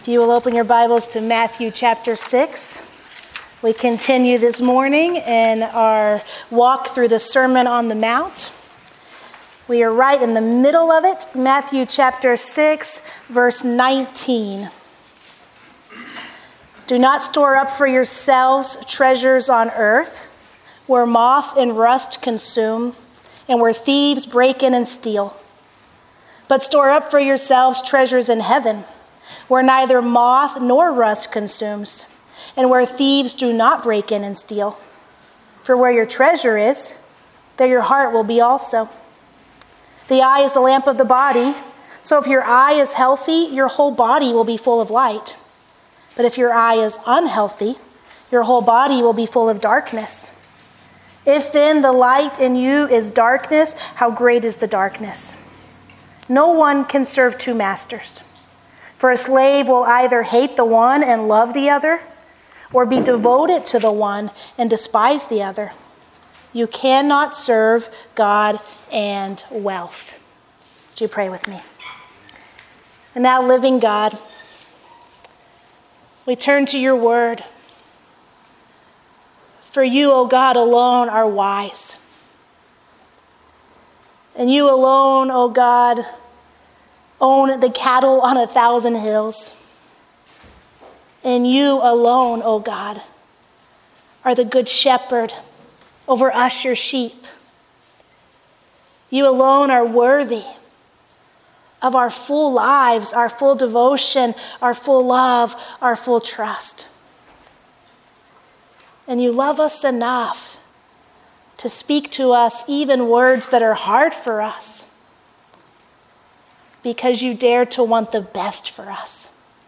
If you will open your Bibles to Matthew chapter 6. We continue this morning in our walk through the Sermon on the Mount. We are right in the middle of it, Matthew chapter 6, verse 19. Do not store up for yourselves treasures on earth, where moth and rust consume, and where thieves break in and steal. But store up for yourselves treasures in heaven, where neither moth nor rust consumes, and where thieves do not break in and steal. For where your treasure is, there your heart will be also. The eye is the lamp of the body, so if your eye is healthy, your whole body will be full of light. But if your eye is unhealthy, your whole body will be full of darkness. If then the light in you is darkness, how great is the darkness? No one can serve two masters. For a slave will either hate the one and love the other, or be devoted to the one and despise the other. You cannot serve God and wealth. Would you pray with me? And now, living God, we turn to your word. For you, O God, alone are wise. And you alone, O God, own the cattle on 1,000 hills. And you alone, O God, are the good shepherd over us, your sheep. You alone are worthy of our full lives, our full devotion, our full love, our full trust. And you love us enough to speak to us even words that are hard for us, because you dare to want the best for us.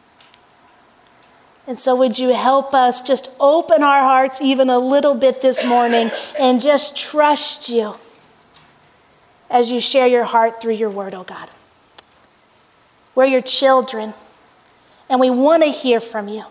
And so would you help us just open our hearts even a little bit this morning and just trust you as you share your heart through your word, oh God. We're your children, and we want to hear from you.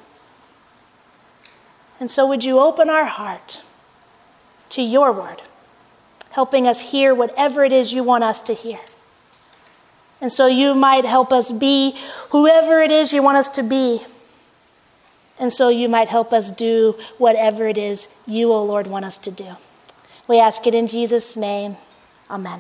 And so would you open our heart to your word, helping us hear whatever it is you want us to hear. And so you might help us be whoever it is you want us to be. And so you might help us do whatever it is you, O Lord, want us to do. We ask it in Jesus' name. Amen.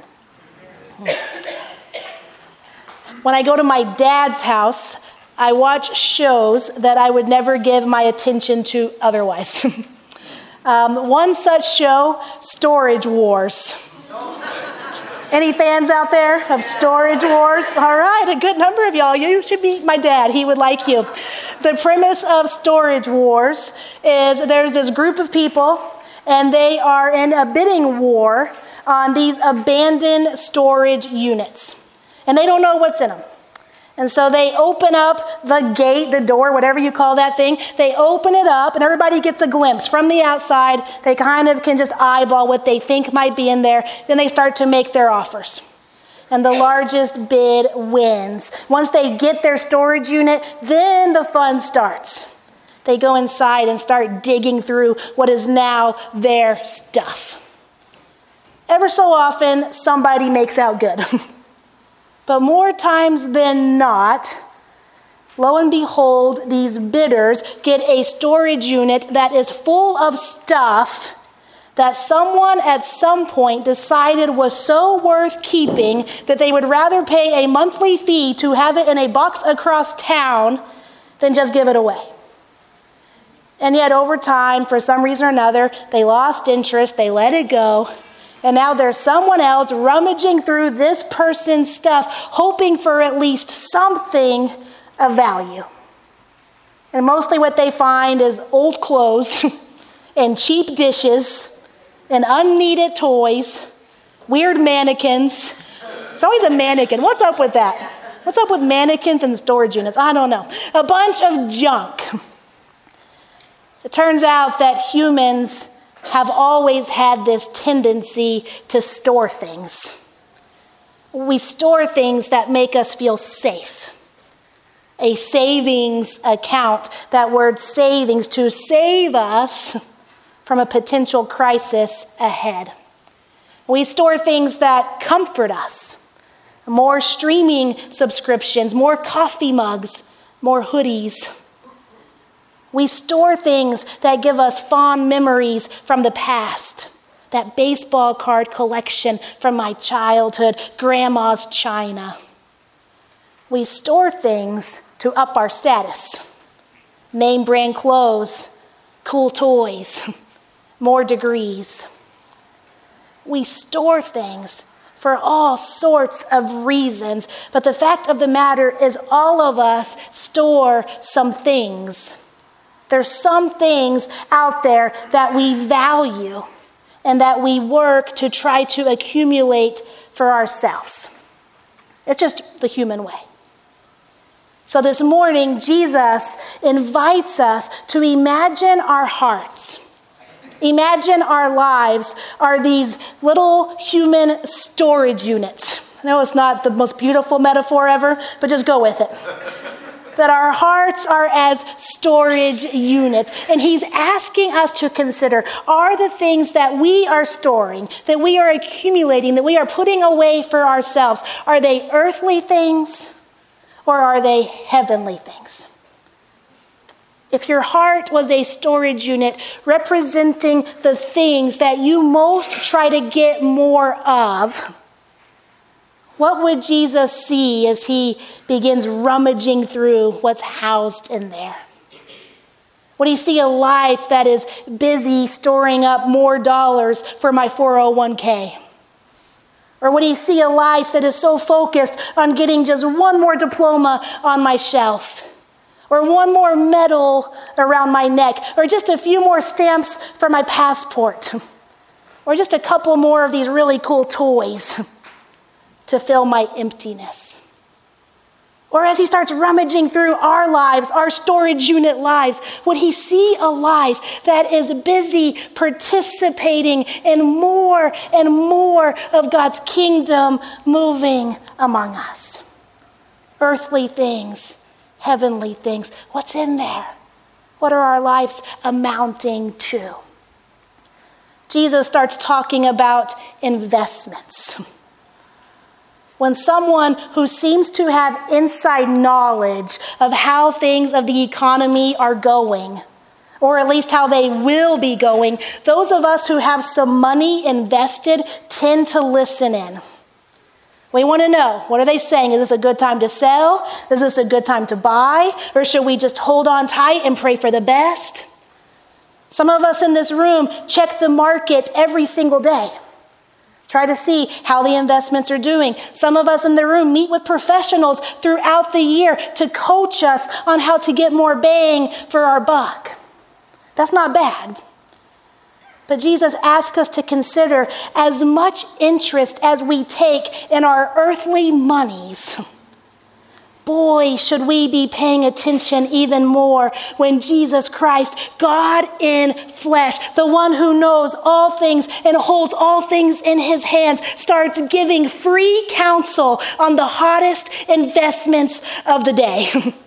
When I go to my dad's house, I watch shows that I would never give my attention to otherwise. One such show, Storage Wars. Any fans out there of Storage Wars? All right, a good number of y'all. You should meet my dad. He would like you. The premise of Storage Wars is there's this group of people, and they are in a bidding war on these abandoned storage units. And they don't know what's in them. And so they open up the gate, the door, whatever you call that thing. They open it up, and everybody gets a glimpse. From the outside, they kind of can just eyeball what they think might be in there. Then they start to make their offers. And the largest bid wins. Once they get their storage unit, then the fun starts. They go inside and start digging through what is now their stuff. Ever so often, somebody makes out good. But more times than not, lo and behold, these bidders get a storage unit that is full of stuff that someone at some point decided was so worth keeping that they would rather pay a monthly fee to have it in a box across town than just give it away. And yet over time, for some reason or another, they lost interest, they let it go. And now there's someone else rummaging through this person's stuff, hoping for at least something of value. And mostly what they find is old clothes and cheap dishes and unneeded toys, weird mannequins. It's always a mannequin. What's up with that? What's up with mannequins and storage units? I don't know. A bunch of junk. It turns out that humans have always had this tendency to store things. We store things that make us feel safe. A savings account, that word savings, to save us from a potential crisis ahead. We store things that comfort us. More streaming subscriptions, more coffee mugs, more hoodies. We store things that give us fond memories from the past. That baseball card collection from my childhood, grandma's china. We store things to up our status. Name brand clothes, cool toys, more degrees. We store things for all sorts of reasons, but the fact of the matter is all of us store some things. There's some things out there that we value and that we work to try to accumulate for ourselves. It's just the human way. So this morning, Jesus invites us to imagine our hearts. Imagine our lives are these little human storage units. I know it's not the most beautiful metaphor ever, but just go with it. That our hearts are as storage units. And he's asking us to consider, are the things that we are storing, that we are accumulating, that we are putting away for ourselves, are they earthly things or are they heavenly things? If your heart was a storage unit representing the things that you most try to get more of, what would Jesus see as he begins rummaging through what's housed in there? Would he see a life that is busy storing up more dollars for my 401k? Or would he see a life that is so focused on getting just one more diploma on my shelf? Or one more medal around my neck? Or just a few more stamps for my passport? Or just a couple more of these really cool toys to fill my emptiness? Or as he starts rummaging through our lives, our storage unit lives, would he see a life that is busy participating in more and more of God's kingdom moving among us? Earthly things, heavenly things. What's in there? What are our lives amounting to? Jesus starts talking about investments. When someone who seems to have inside knowledge of how things of the economy are going, or at least how they will be going, those of us who have some money invested tend to listen in. We want to know, what are they saying? Is this a good time to sell? Is this a good time to buy? Or should we just hold on tight and pray for the best? Some of us in this room check the market every single day. Try to see how the investments are doing. Some of us in the room meet with professionals throughout the year to coach us on how to get more bang for our buck. That's not bad. But Jesus asks us to consider as much interest as we take in our earthly monies. Boy, should we be paying attention even more when Jesus Christ, God in flesh, the one who knows all things and holds all things in his hands, starts giving free counsel on the hottest investments of the day.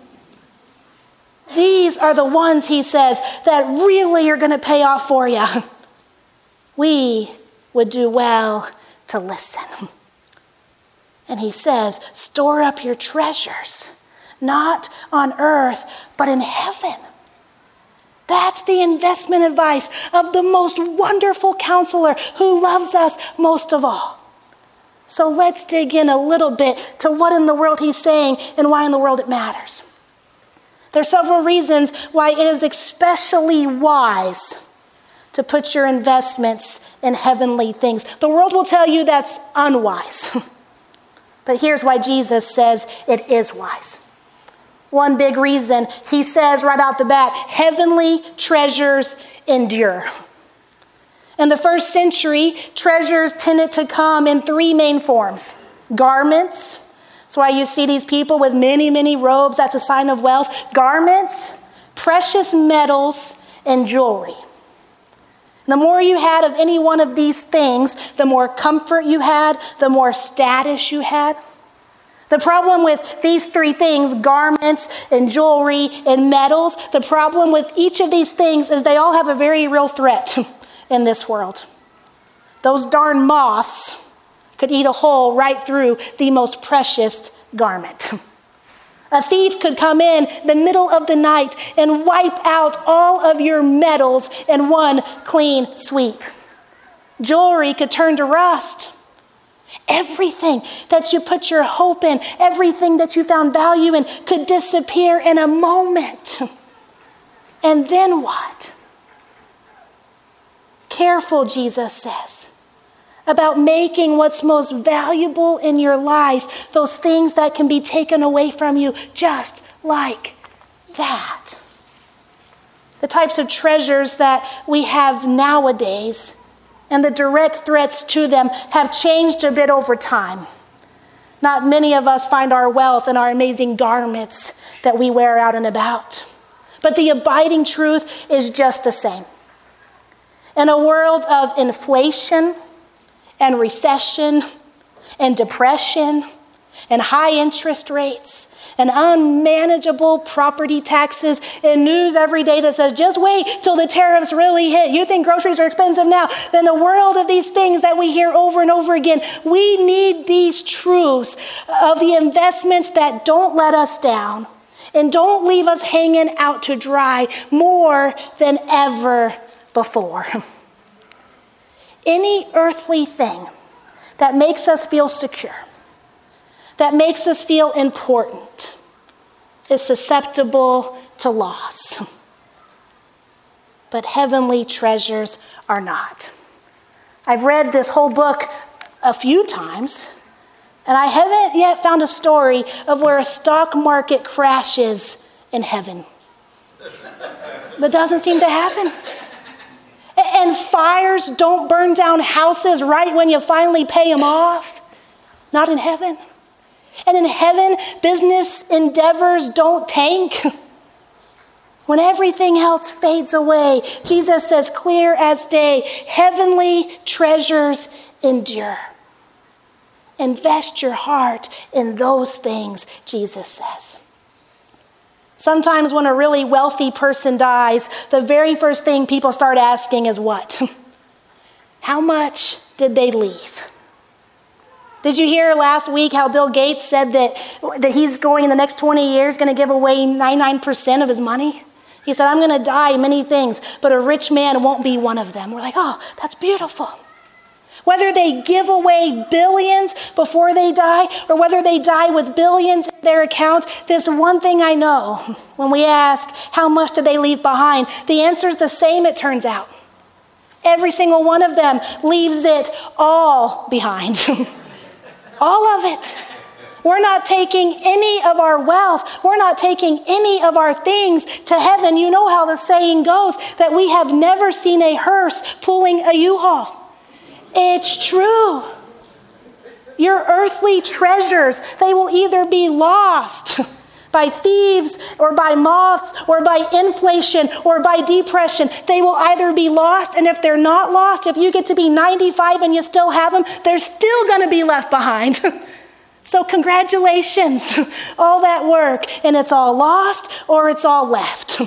These are the ones, he says, that really are going to pay off for you. We would do well to listen. And he says, store up your treasures, not on earth, but in heaven. That's the investment advice of the most wonderful counselor who loves us most of all. So let's dig in a little bit to what in the world he's saying and why in the world it matters. There are several reasons why it is especially wise to put your investments in heavenly things. The world will tell you that's unwise. But here's why Jesus says it is wise. One big reason, he says right out the bat, heavenly treasures endure. In the first century, treasures tended to come in three main forms. Garments. That's why you see these people with many, many robes. That's a sign of wealth. Garments, precious metals, and jewelry. The more you had of any one of these things, the more comfort you had, the more status you had. The problem with these three things, garments and jewelry and metals, the problem with each of these things is they all have a very real threat in this world. Those darn moths could eat a hole right through the most precious garment. A thief could come in the middle of the night and wipe out all of your metals in one clean sweep. Jewelry could turn to rust. Everything that you put your hope in, everything that you found value in could disappear in a moment. And then what? Careful, Jesus says, about making what's most valuable in your life, those things that can be taken away from you just like that. The types of treasures that we have nowadays and the direct threats to them have changed a bit over time. Not many of us find our wealth in our amazing garments that we wear out and about. But the abiding truth is just the same. In a world of inflation and recession and depression and high interest rates and unmanageable property taxes and news every day that says, just wait till the tariffs really hit. You think groceries are expensive now? Then the world of these things that we hear over and over again, we need these truths of the investments that don't let us down and don't leave us hanging out to dry more than ever before. Any earthly thing that makes us feel secure, that makes us feel important, is susceptible to loss. But heavenly treasures are not. I've read this whole book a few times, and I haven't yet found a story of where a stock market crashes in heaven. But it doesn't seem to happen. And fires don't burn down houses right when you finally pay them off. Not in heaven. And in heaven, business endeavors don't tank. When everything else fades away, Jesus says clear as day, heavenly treasures endure. Invest your heart in those things, Jesus says. Sometimes when a really wealthy person dies, the very first thing people start asking is what? How much did they leave? Did you hear last week how Bill Gates said that he's going in the next 20 years going to give away 99% of his money? He said, I'm going to die many things, but a rich man won't be one of them. We're like, oh, that's beautiful. Whether they give away billions before they die or whether they die with billions in their account, this one thing I know, when we ask how much did they leave behind, the answer is the same, it turns out. Every single one of them leaves it all behind. All of it. We're not taking any of our wealth. We're not taking any of our things to heaven. You know how the saying goes that we have never seen a hearse pulling a U-Haul. It's true. Your earthly treasures, they will either be lost by thieves or by moths or by inflation or by depression. They will either be lost, and if they're not lost, if you get to be 95 and you still have them, they're still going to be left behind. So congratulations, all that work, and it's all lost or it's all left.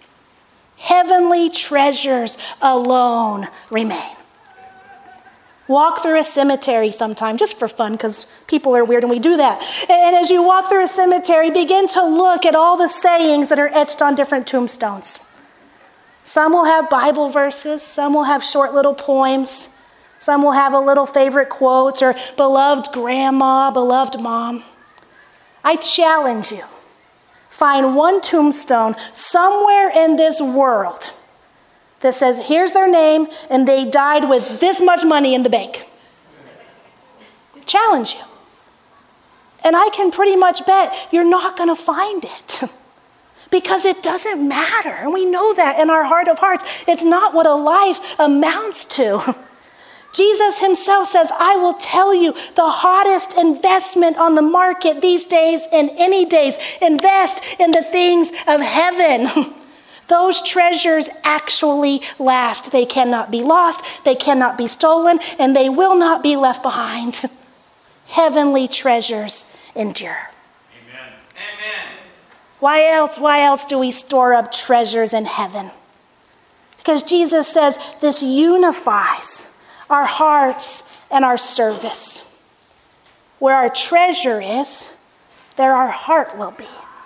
Heavenly treasures alone remain. Walk through a cemetery sometime, just for fun, because people are weird and we do that. And as you walk through a cemetery, begin to look at all the sayings that are etched on different tombstones. Some will have Bible verses, some will have short little poems, some will have a little favorite quote or beloved grandma, beloved mom. I challenge you, find one tombstone somewhere in this world that says, here's their name, and they died with this much money in the bank. Challenge you. And I can pretty much bet you're not going to find it. Because it doesn't matter. And we know that in our heart of hearts. It's not what a life amounts to. Jesus himself says, I will tell you the hottest investment on the market these days and any days. Invest in the things of heaven. Those treasures actually last. They cannot be lost, they cannot be stolen, and they will not be left behind. Heavenly treasures endure. Amen. Amen. Why else do we store up treasures in heaven? Because Jesus says this unifies our hearts and our service. Where our treasure is, there our heart will be.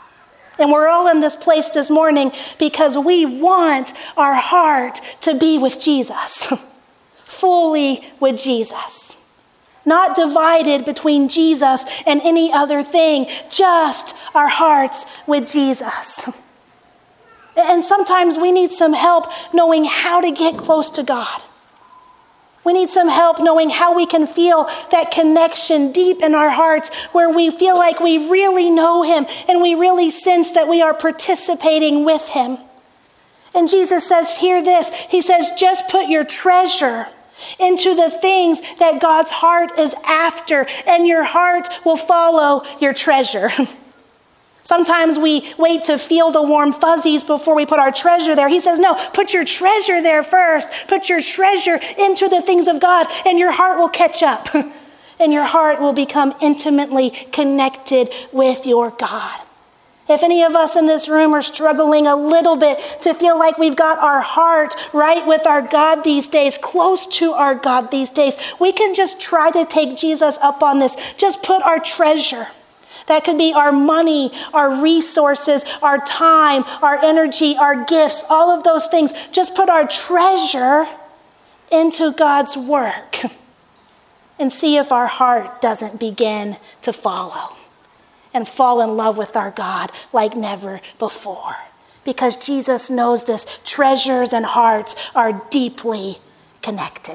And we're all in this place this morning because we want our heart to be with Jesus, fully with Jesus. Not divided between Jesus and any other thing, just our hearts with Jesus. And sometimes we need some help knowing how to get close to God. We need some help knowing how we can feel that connection deep in our hearts where we feel like we really know him and we really sense that we are participating with him. And Jesus says, hear this. He says, just put your treasure into the things that God's heart is after, and your heart will follow your treasure. Sometimes we wait to feel the warm fuzzies before we put our treasure there. He says, no, put your treasure there first. Put your treasure into the things of God, and your heart will catch up. And your heart will become intimately connected with your God. If any of us in this room are struggling a little bit to feel like we've got our heart right with our God these days, close to our God these days, we can just try to take Jesus up on this. Just put our treasure. That could be our money, our resources, our time, our energy, our gifts, all of those things. Just put our treasure into God's work and see if our heart doesn't begin to follow and fall in love with our God like never before. Because Jesus knows this, treasures and hearts are deeply connected.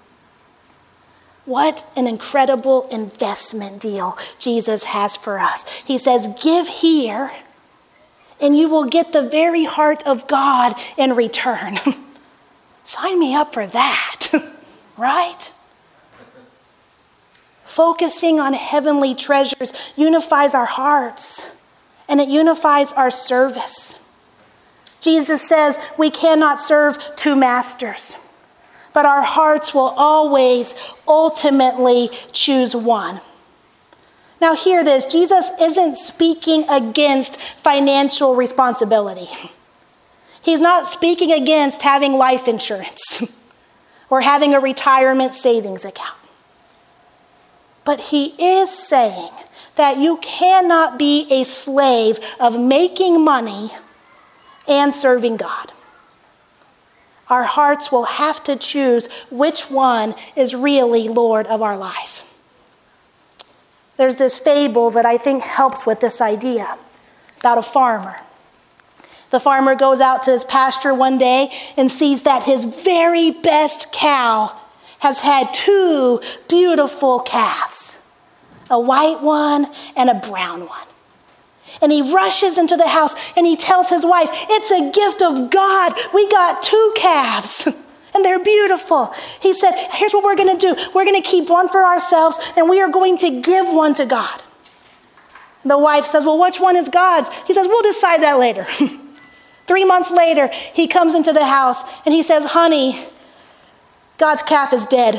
What an incredible investment deal Jesus has for us. He says, give here, and you will get the very heart of God in return. Sign me up for that, right? Focusing on heavenly treasures unifies our hearts, and it unifies our service. Jesus says we cannot serve two masters, but our hearts will always ultimately choose one. Now hear this, Jesus isn't speaking against financial responsibility. He's not speaking against having life insurance or having a retirement savings account. But he is saying that you cannot be a slave of making money and serving God. Our hearts will have to choose which one is really Lord of our life. There's this fable that I think helps with this idea about a farmer. The farmer goes out to his pasture one day and sees that his very best cow has had two beautiful calves, a white one and a brown one. And he rushes into the house and he tells his wife, it's a gift of God. We got two calves and they're beautiful. He said, here's what we're going to do. We're going to keep one for ourselves and we are going to give one to God. And the wife says, well, which one is God's? He says, we'll decide that later. 3 months later, he comes into the house and he says, honey, God's calf is dead.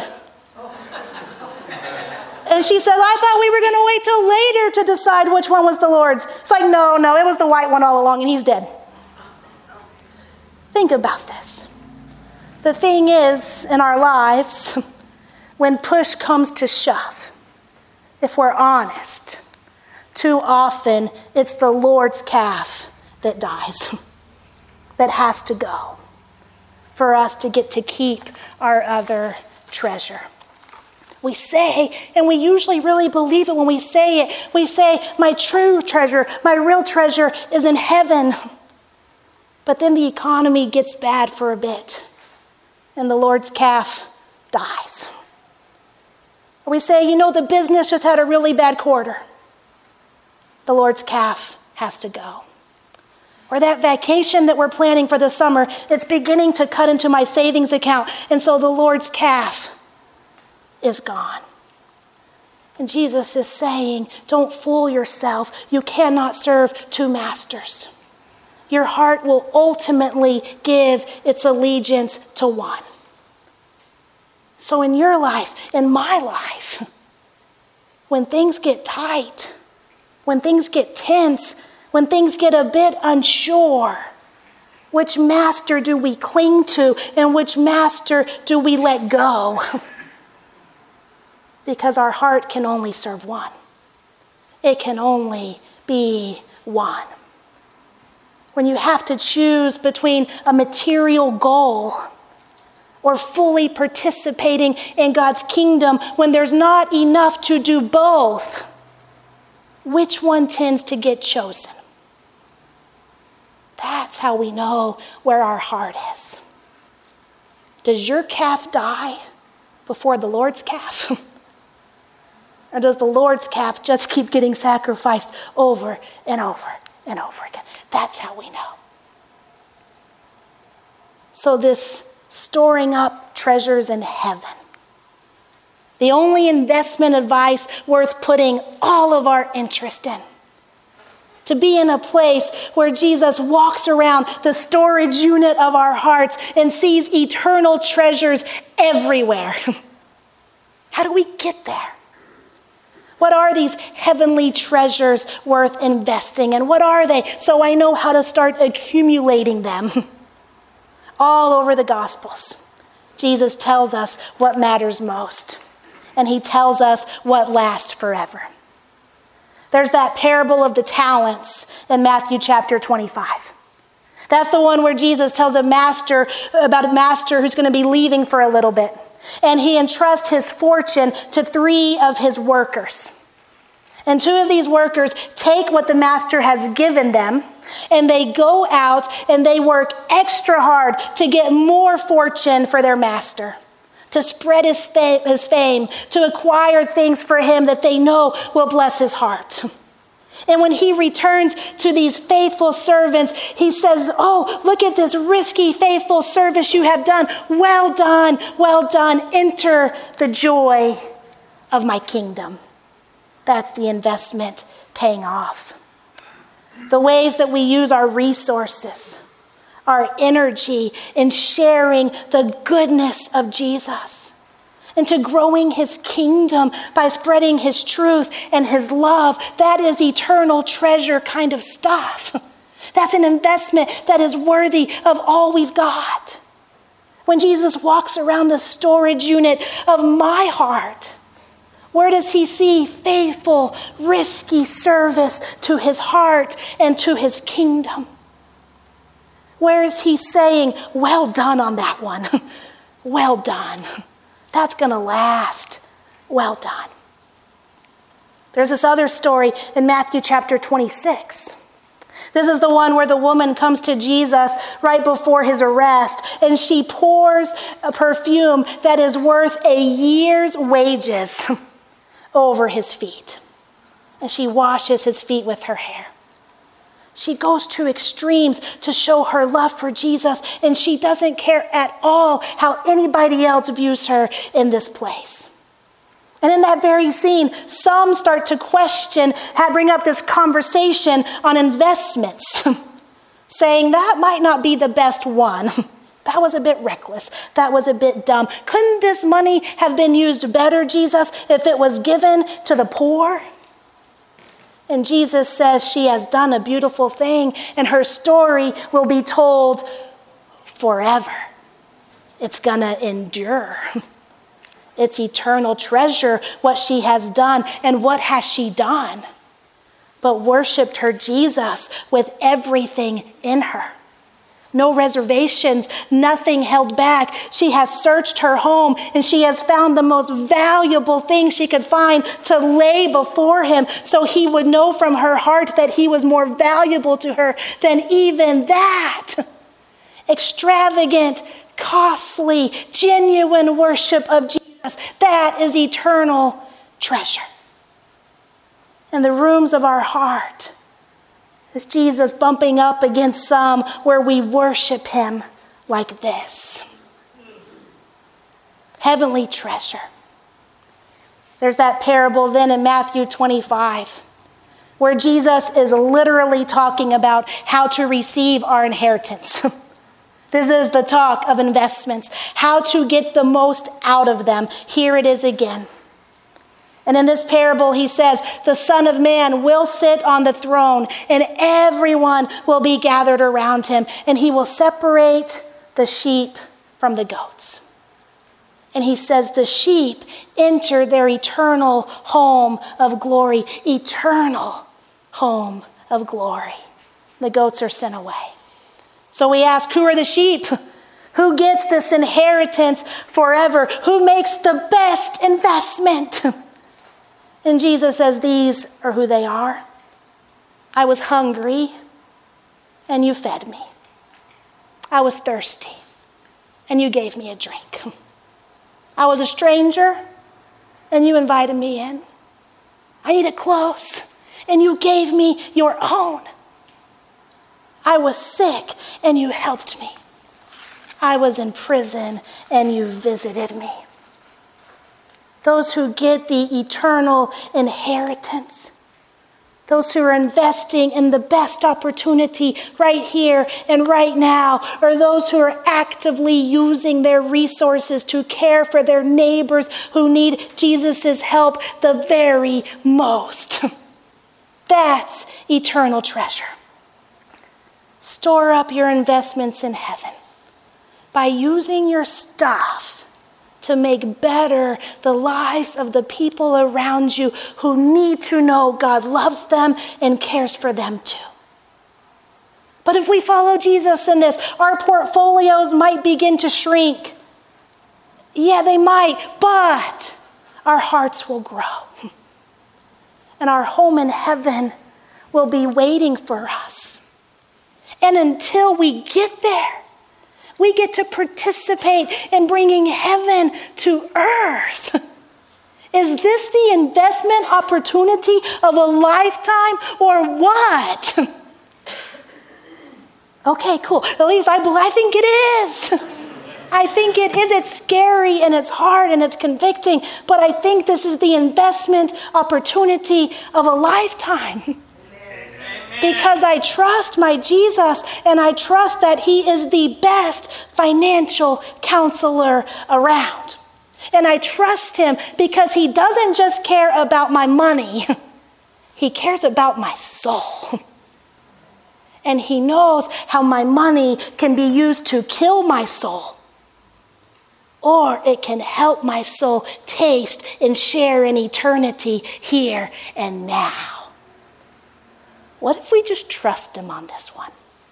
And she says, I thought we were going to wait till later to decide which one was the Lord's. It's like, no, it was the white one all along, and he's dead. Think about this. The thing is, in our lives, when push comes to shove, if we're honest, too often it's the Lord's calf that dies, that has to go, for us to get to keep our other treasure. We say, and we usually really believe it when we say it, we say, my true treasure, my real treasure is in heaven. But then the economy gets bad for a bit, and the Lord's calf dies. Or we say, the business just had a really bad quarter. The Lord's calf has to go. Or that vacation that we're planning for the summer, it's beginning to cut into my savings account, and so the Lord's calf is gone. And Jesus is saying, don't fool yourself. You cannot serve two masters. Your heart will ultimately give its allegiance to one. So in your life, in my life, when things get tight, when things get tense, when things get a bit unsure, which master do we cling to and which master do we let go? Because our heart can only serve one. It can only be one. when you have to choose between a material goal or fully participating in God's kingdom when there's not enough to do both, which one tends to get chosen? That's how we know where our heart is. Does your calf die before the Lord's calf? Or does the Lord's calf just keep getting sacrificed over and over and over again? That's how we know. So this storing up treasures in heaven, the only investment advice worth putting all of our interest in. To be in a place where Jesus walks around the storage unit of our hearts and sees eternal treasures everywhere. How do we get there? What are these heavenly treasures worth investing in? What are they? So I know how to start accumulating them. All over the Gospels, Jesus tells us what matters most. And he tells us what lasts forever. There's that parable of the talents in Matthew chapter 25. That's the one where Jesus tells about a master who's going to be leaving for a little bit. And he entrusts his fortune to 3 of his workers. And 2 of these workers take what the master has given them, and they go out and they work extra hard to get more fortune for their master, to spread his fame, to acquire things for him that they know will bless his heart. And when he returns to these faithful servants, he says, "Oh, look at this risky, faithful service you have done. Well done, well done. Enter the joy of my kingdom." That's the investment paying off. The ways that we use our resources, our energy in sharing the goodness of Jesus, into growing his kingdom by spreading his truth and his love, that is eternal treasure kind of stuff. That's an investment that is worthy of all we've got. When Jesus walks around the storage unit of my heart, where does he see faithful, risky service to his heart and to his kingdom? Where is he saying, "Well done on that one. Well done. That's going to last. Well done." There's this other story in Matthew chapter 26. This is the one where the woman comes to Jesus right before his arrest, and she pours a perfume that is worth a year's wages over his feet. And she washes his feet with her hair. She goes to extremes to show her love for Jesus, and she doesn't care at all how anybody else views her in this place. And in that very scene, some start to bring up this conversation on investments, saying that might not be the best one. That was a bit reckless. That was a bit dumb. Couldn't this money have been used better, Jesus, if it was given to the poor? And Jesus says she has done a beautiful thing, and her story will be told forever. It's going to endure. It's eternal treasure, what she has done. And what has she done? But worshiped her Jesus with everything in her. No reservations, nothing held back. She has searched her home, and she has found the most valuable thing she could find to lay before him, so he would know from her heart that he was more valuable to her than even that. Extravagant, costly, genuine worship of Jesus. That is eternal treasure. In the rooms of our heart is Jesus bumping up against some where we worship him like this. Heavenly treasure. There's that parable then in Matthew 25, where Jesus is literally talking about how to receive our inheritance. This is the talk of investments, how to get the most out of them. Here it is again. And in this parable, he says, the Son of Man will sit on the throne, and everyone will be gathered around him, and he will separate the sheep from the goats. And he says the sheep enter their eternal home of glory, eternal home of glory. The goats are sent away. So we ask, who are the sheep? Who gets this inheritance forever? Who makes the best investment? And Jesus says, these are who they are. I was hungry, and you fed me. I was thirsty, and you gave me a drink. I was a stranger, and you invited me in. I needed clothes, and you gave me your own. I was sick, and you helped me. I was in prison, and you visited me. Those who get the eternal inheritance, those who are investing in the best opportunity right here and right now, are those who are actively using their resources to care for their neighbors who need Jesus' help the very most. That's eternal treasure. Store up your investments in heaven by using your stuff to make better the lives of the people around you who need to know God loves them and cares for them too. But if we follow Jesus in this, our portfolios might begin to shrink. Yeah, they might, but our hearts will grow. And our home in heaven will be waiting for us. And until we get there, we get to participate in bringing heaven to earth. Is this the investment opportunity of a lifetime or what? Okay, cool. At least I think it is. I think it is. It's scary and it's hard and it's convicting, but I think this is the investment opportunity of a lifetime. Because I trust my Jesus, and I trust that he is the best financial counselor around. And I trust him because he doesn't just care about my money. He cares about my soul. And he knows how my money can be used to kill my soul, or it can help my soul taste and share in eternity here and now. What if we just trust him on this one?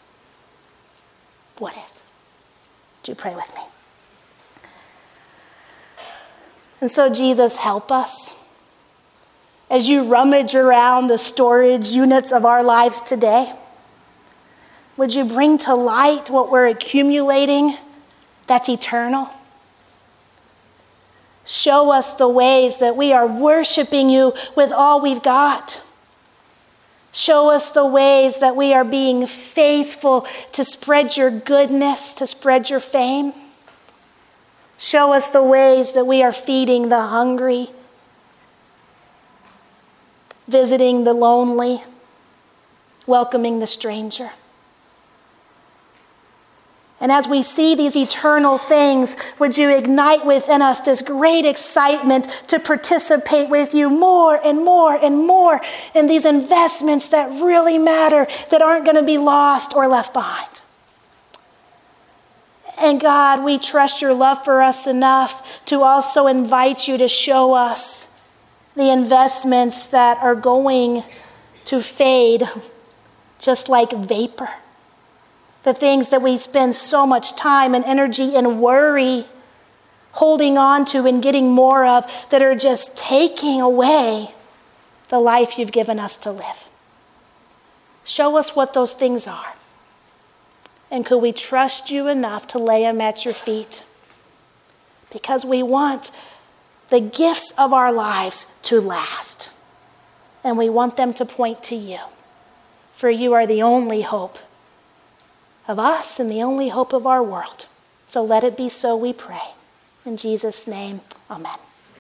What if? Would you pray with me? And so, Jesus, help us. As you rummage around the storage units of our lives today, would you bring to light what we're accumulating that's eternal? Show us the ways that we are worshiping you with all we've got. Show us the ways that we are being faithful to spread your goodness, to spread your fame. Show us the ways that we are feeding the hungry, visiting the lonely, welcoming the stranger. And as we see these eternal things, would you ignite within us this great excitement to participate with you more and more and more in these investments that really matter, that aren't going to be lost or left behind. And God, we trust your love for us enough to also invite you to show us the investments that are going to fade just like vapor. The things that we spend so much time and energy and worry holding on to and getting more of, that are just taking away the life you've given us to live. Show us what those things are. And could we trust you enough to lay them at your feet? Because we want the gifts of our lives to last. And we want them to point to you. For you are the only hope of us and the only hope of our world. So let it be so, we pray. In Jesus' name, amen.